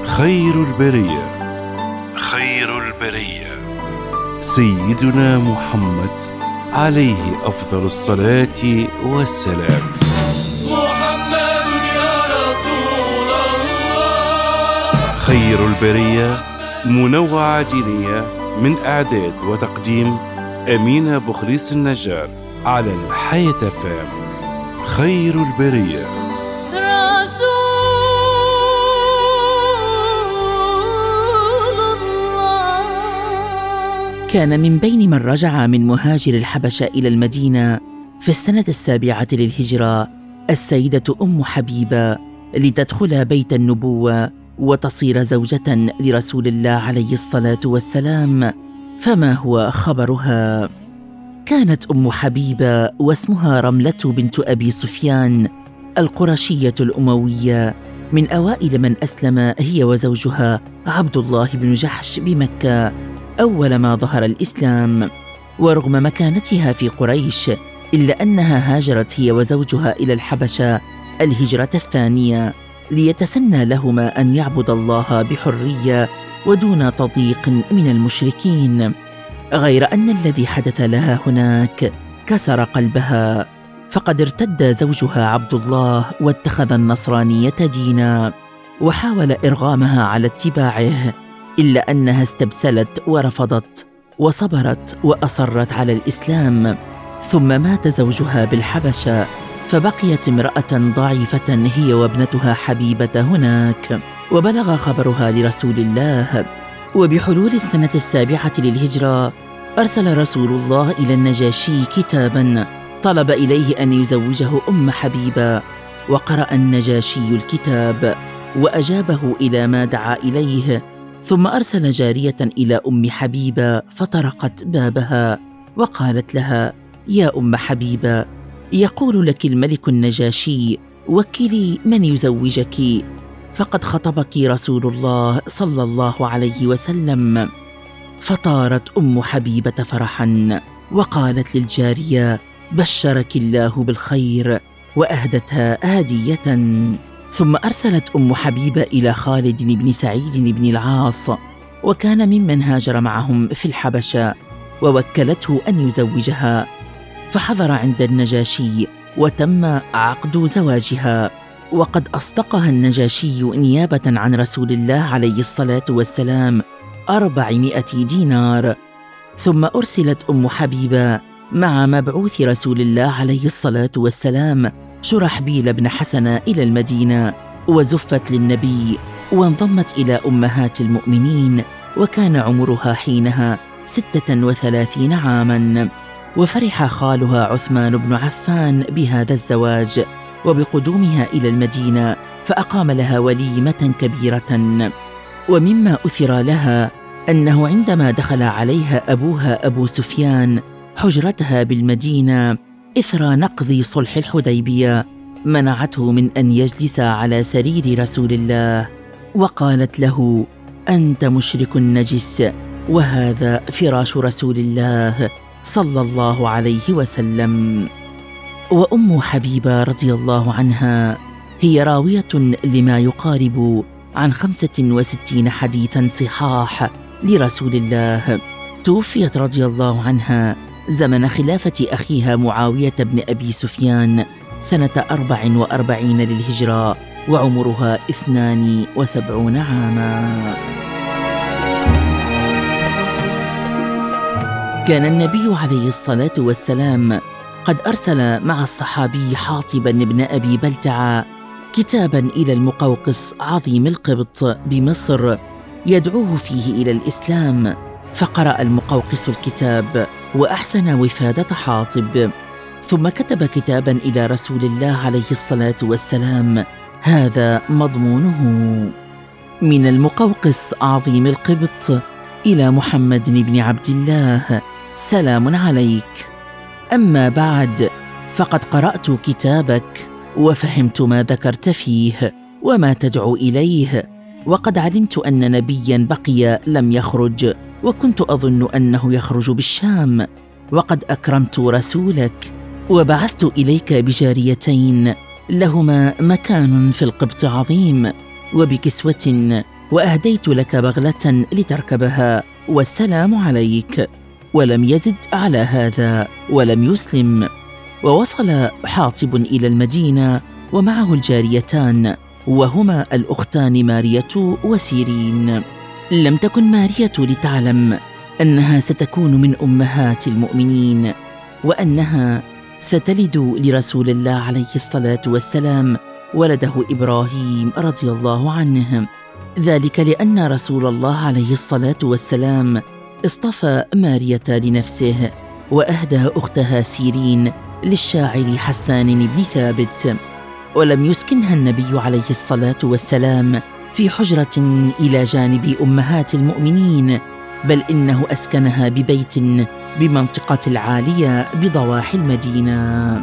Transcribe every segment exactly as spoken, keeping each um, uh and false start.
خير البرية خير البرية سيدنا محمد عليه أفضل الصلاة والسلام. محمد يا رسول الله. خير البرية منوعة دينية من إعداد وتقديم أمينة بخريس النجار على الحياة فام. خير البرية. كان من بين من رجع من مهاجر الحبشة إلى المدينة في السنة السابعة للهجرة السيدة أم حبيبة لتدخل بيت النبوة وتصير زوجة لرسول الله عليه الصلاة والسلام. فما هو خبرها؟ كانت أم حبيبة واسمها رملة بنت أبي سفيان القرشية الأموية من أوائل من أسلم هي وزوجها عبد الله بن جحش بمكة أول ما ظهر الإسلام. ورغم مكانتها في قريش إلا أنها هاجرت هي وزوجها إلى الحبشة الهجرة الثانية ليتسنى لهما أن يعبد الله بحرية ودون تضييق من المشركين، غير أن الذي حدث لها هناك كسر قلبها، فقد ارتد زوجها عبد الله واتخذ النصرانية دينا وحاول إرغامها على اتباعه، إلا أنها استبسلت ورفضت وصبرت وأصرت على الإسلام. ثم مات زوجها بالحبشة، فبقيت امرأة ضعيفة هي وابنتها حبيبة هناك، وبلغ خبرها لرسول الله. وبحلول السنة السابعة للهجرة أرسل رسول الله إلى النجاشي كتاباً طلب إليه أن يزوجه أم حبيبة، وقرأ النجاشي الكتاب وأجابه إلى ما دعا إليه، ثم أرسل جارية إلى أم حبيبة فطرقت بابها وقالت لها: يا أم حبيبة، يقول لك الملك النجاشي وكلي من يزوجك، فقد خطبك رسول الله صلى الله عليه وسلم. فطارت أم حبيبة فرحا وقالت للجارية: بشرك الله بالخير، وأهدتها هدية. ثم أرسلت أم حبيبة إلى خالد بن سعيد بن العاص، وكان ممن هاجر معهم في الحبشة، ووكلته أن يزوجها، فحضر عند النجاشي وتم عقد زواجها. وقد أصدقها النجاشي نيابة عن رسول الله عليه الصلاة والسلام أربعمائة دينار. ثم أرسلت أم حبيبة مع مبعوث رسول الله عليه الصلاة والسلام شرحبيل بن حسنة إلى المدينة، وزفت للنبي وانضمت إلى أمهات المؤمنين، وكان عمرها حينها ستة وثلاثين عاماً. وفرح خالها عثمان بن عفان بهذا الزواج وبقدومها إلى المدينة، فأقام لها وليمة كبيرة. ومما أثر لها أنه عندما دخل عليها أبوها أبو سفيان حجرتها بالمدينة إثر نقض صلح الحديبية، منعته من أن يجلس على سرير رسول الله، وقالت له: أنت مشرك نجس، وهذا فراش رسول الله صلى الله عليه وسلم. وأم حبيبة رضي الله عنها هي راوية لما يقارب عن خمسة وستين حديثاً صحاح لرسول الله. توفيت رضي الله عنها زمن خلافة أخيها معاوية بن أبي سفيان سنة أربع وأربعين للهجرة، وعمرها اثنان وسبعون عاماً. كان النبي عليه الصلاة والسلام قد أرسل مع الصحابي حاطبا بن أبي بلتعة كتابا إلى المقوقس عظيم القبط بمصر يدعوه فيه إلى الإسلام، فقرأ المقوقس الكتاب وأحسن وفادة حاطب، ثم كتب كتابا إلى رسول الله عليه الصلاة والسلام هذا مضمونه: من المقوقس عظيم القبط إلى محمد بن عبد الله، سلام عليك. أما بعد، فقد قرأت كتابك وفهمت ما ذكرت فيه وما تدعو إليه، وقد علمت أن نبياً بقي لم يخرج، وكنت أظن أنه يخرج بالشام، وقد أكرمت رسولك وبعثت إليك بجاريتين لهما مكان في القبط عظيم، وبكسوة وأهديت لك بغلة لتركبها والسلام عليك. ولم يزد على هذا ولم يسلم. ووصل حاطب إلى المدينة ومعه الجاريتان، وهما الأختان مارية وسيرين. لم تكن مارية لتعلم أنها ستكون من أمهات المؤمنين، وأنها ستلد لرسول الله عليه الصلاة والسلام ولده إبراهيم رضي الله عنه، ذلك لأن رسول الله عليه الصلاة والسلام اصطفى مارية لنفسه وأهدى أختها سيرين للشاعر حسان بن ثابت. ولم يسكنها النبي عليه الصلاة والسلام في حجرة إلى جانب أمهات المؤمنين، بل إنه أسكنها ببيت بمنطقة العالية بضواحي المدينة.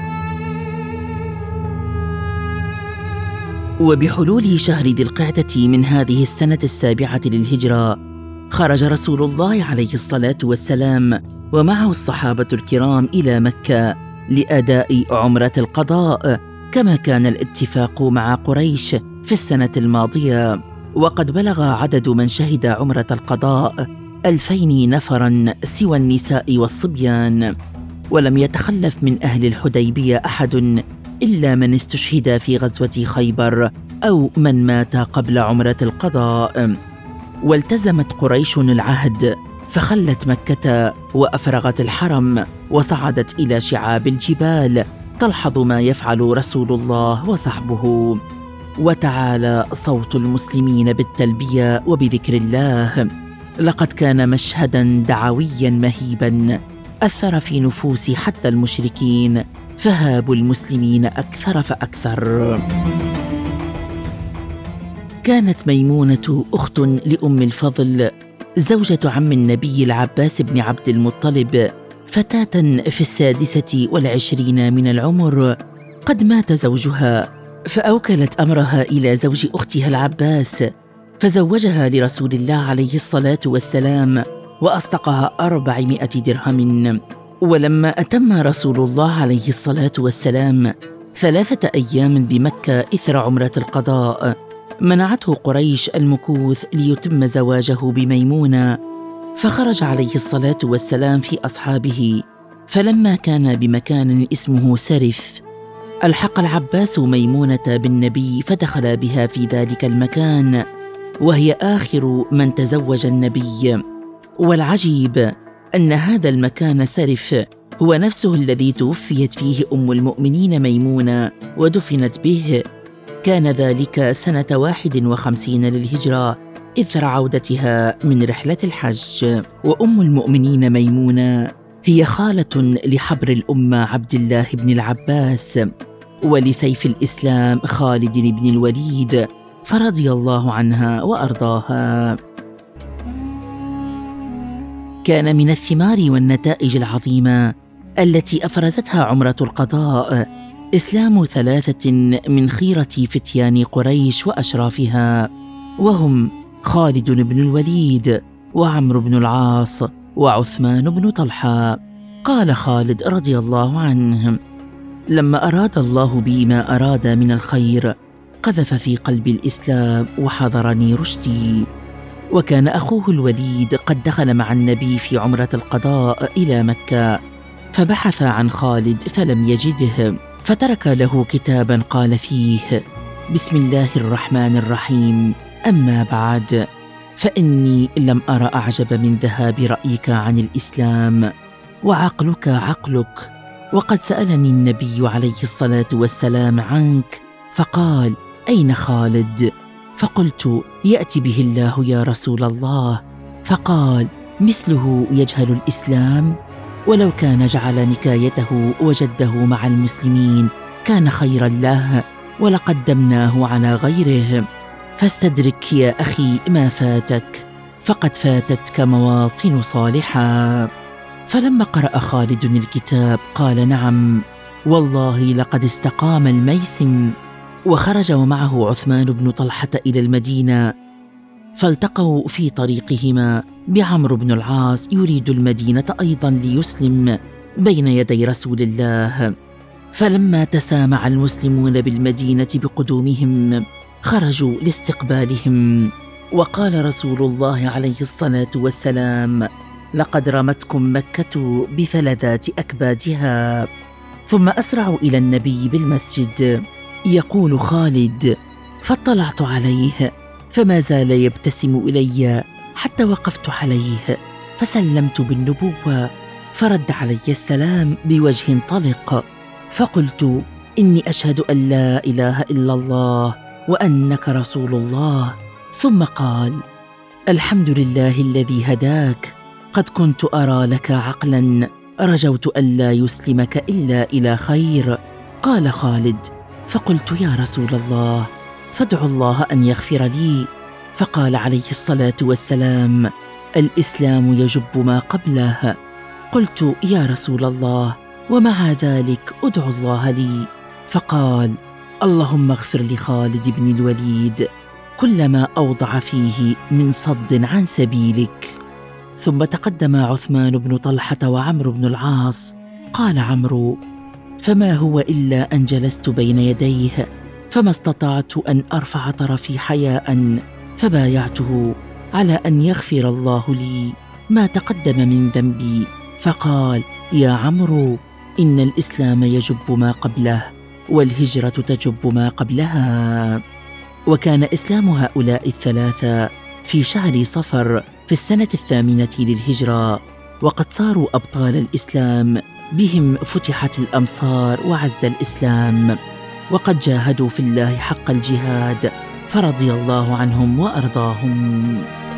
وبحلول شهر ذي القعدة من هذه السنة السابعة للهجرة خرج رسول الله عليه الصلاة والسلام ومعه الصحابة الكرام إلى مكة لأداء عمرة القضاء، كما كان الاتفاق مع قريش في السنة الماضية. وقد بلغ عدد من شهد عمرة القضاء ألفين نفراً سوى النساء والصبيان. ولم يتخلف من أهل الحديبية أحد إلا من استشهد في غزوة خيبر أو من مات قبل عمرة القضاء. والتزمت قريش العهد فخلت مكة وأفرغت الحرم وصعدت إلى شعاب الجبال تلحظ ما يفعل رسول الله وصحبه. وتعالى صوت المسلمين بالتلبية وبذكر الله. لقد كان مشهداً دعوياً مهيباً أثر في نفوس حتى المشركين، فهابوا المسلمين أكثر فأكثر. كانت ميمونة أخت لأم الفضل زوجة عم النبي العباس بن عبد المطلب، فتاة في السادسة والعشرين من العمر. قد مات زوجها فأوكلت أمرها إلى زوج أختها العباس، فزوجها لرسول الله عليه الصلاة والسلام وأصدقها أربعمائة درهم. ولما أتم رسول الله عليه الصلاة والسلام ثلاثة أيام بمكة إثر عمرة القضاء، منعته قريش المكوث ليتم زواجه بميمونة، فخرج عليه الصلاة والسلام في أصحابه. فلما كان بمكان اسمه سرف ألحق العباس ميمونة بالنبي فدخل بها في ذلك المكان، وهي آخر من تزوج النبي. والعجيب أن هذا المكان سرف هو نفسه الذي توفيت فيه أم المؤمنين ميمونة ودفنت به. كان ذلك سنة واحد وخمسين للهجرة إثر عودتها من رحلة الحج. وأم المؤمنين ميمونة هي خالة لحبر الأمة عبد الله بن العباس ولسيف الإسلام خالد بن الوليد، فرضي الله عنها وأرضاها. كان من الثمار والنتائج العظيمة التي أفرزتها عمرة القضاء إسلام ثلاثة من خيرة فتيان قريش وأشرافها، وهم خالد بن الوليد وعمرو بن العاص وعثمان بن طلحة. قال خالد رضي الله عنه: لما أراد الله بي ما أراد من الخير قذف في قلبي الإسلام وحضرني رشدي. وكان أخوه الوليد قد دخل مع النبي في عمرة القضاء إلى مكة، فبحث عن خالد فلم يجده، فترك له كتابا قال فيه: بسم الله الرحمن الرحيم، أما بعد، فإني لم أر أعجب من ذهاب رأيك عن الإسلام وعقلك عقلك، وقد سألني النبي عليه الصلاة والسلام عنك فقال: أين خالد؟ فقلت: يأتي به الله يا رسول الله. فقال: مثله يجهل الإسلام؟ ولو كان جعل نكايته وجده مع المسلمين كان خيرا له، ولقدمناه على غيره. فاستدرك يا أخي ما فاتك، فقد فاتتك مواطن صالحة. فلما قرأ خالد الكتاب قال: نعم والله لقد استقام الميسم. وخرج ومعه عثمان بن طلحة إلى المدينة، فالتقوا في طريقهما بعمرو بن العاص يريد المدينة أيضا ليسلم بين يدي رسول الله. فلما تسامع المسلمون بالمدينة بقدومهم خرجوا لاستقبالهم، وقال رسول الله عليه الصلاة والسلام: لقد رمتكم مكة بفلذات أكبادها. ثم أسرع إلى النبي بالمسجد. يقول خالد: فاطلعت عليه فما زال يبتسم إلي حتى وقفت عليه فسلمت بالنبوة، فرد علي السلام بوجه طلق، فقلت: إني أشهد أن لا إله إلا الله وأنك رسول الله. ثم قال: الحمد لله الذي هداك، قد كنت أرى لك عقلا رجوت ألا يسلمك إلا إلى خير. قال خالد: فقلت: يا رسول الله، فادع الله أن يغفر لي. فقال عليه الصلاة والسلام: الإسلام يجب ما قبله. قلت: يا رسول الله، ومع ذلك أدعو الله لي. فقال: اللهم اغفر لخالد بن الوليد كل ما أوضع فيه من صد عن سبيلك. ثم تقدم عثمان بن طلحة وعمرو بن العاص. قال عمرو: فما هو إلا أن جلست بين يديه فما استطعت أن أرفع طرفي حياء، فبايعته على أن يغفر الله لي ما تقدم من ذنبي. فقال: يا عمرو، إن الإسلام يجب ما قبله والهجرة تجب ما قبلها. وكان إسلام هؤلاء الثلاثة في شهر صفر في السنة الثامنة للهجرة، وقد صاروا أبطال الإسلام، بهم فتحت الأمصار وعز الإسلام، وقد جاهدوا في الله حق الجهاد، فرضي الله عنهم وأرضاهم.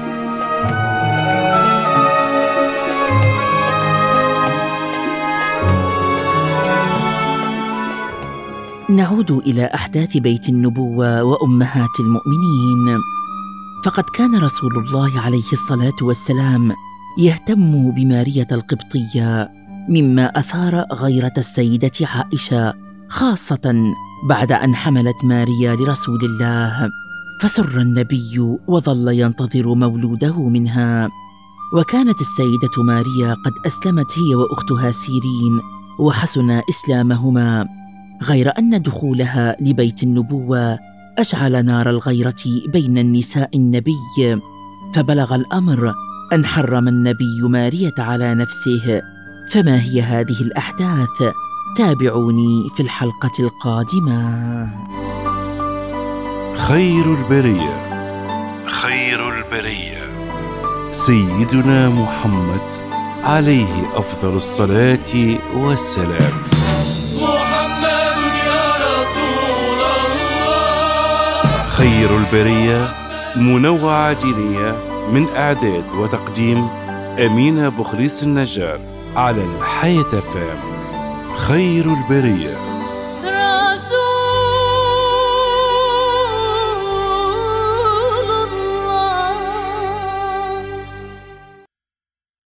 نعود إلى أحداث بيت النبوة وأمهات المؤمنين. فقد كان رسول الله عليه الصلاة والسلام يهتم بمارية القبطية، مما أثار غيرة السيدة عائشة، خاصة بعد أن حملت ماريا لرسول الله، فسر النبي وظل ينتظر مولوده منها. وكانت السيدة ماريا قد أسلمت هي وأختها سيرين، وحسن إسلامهما، غير أن دخولها لبيت النبوة أشعل نار الغيرة بين النساء النبي، فبلغ الأمر أن حرم النبي مارية على نفسه. فما هي هذه الأحداث؟ تابعوني في الحلقة القادمة. خير البرية خير البرية سيدنا محمد عليه أفضل الصلاة والسلام. محمد يا رسول الله. خير البرية منوعة دينية، من إعداد وتقديم أمينة بخريس النجار، على الحياة فام. خير البرية.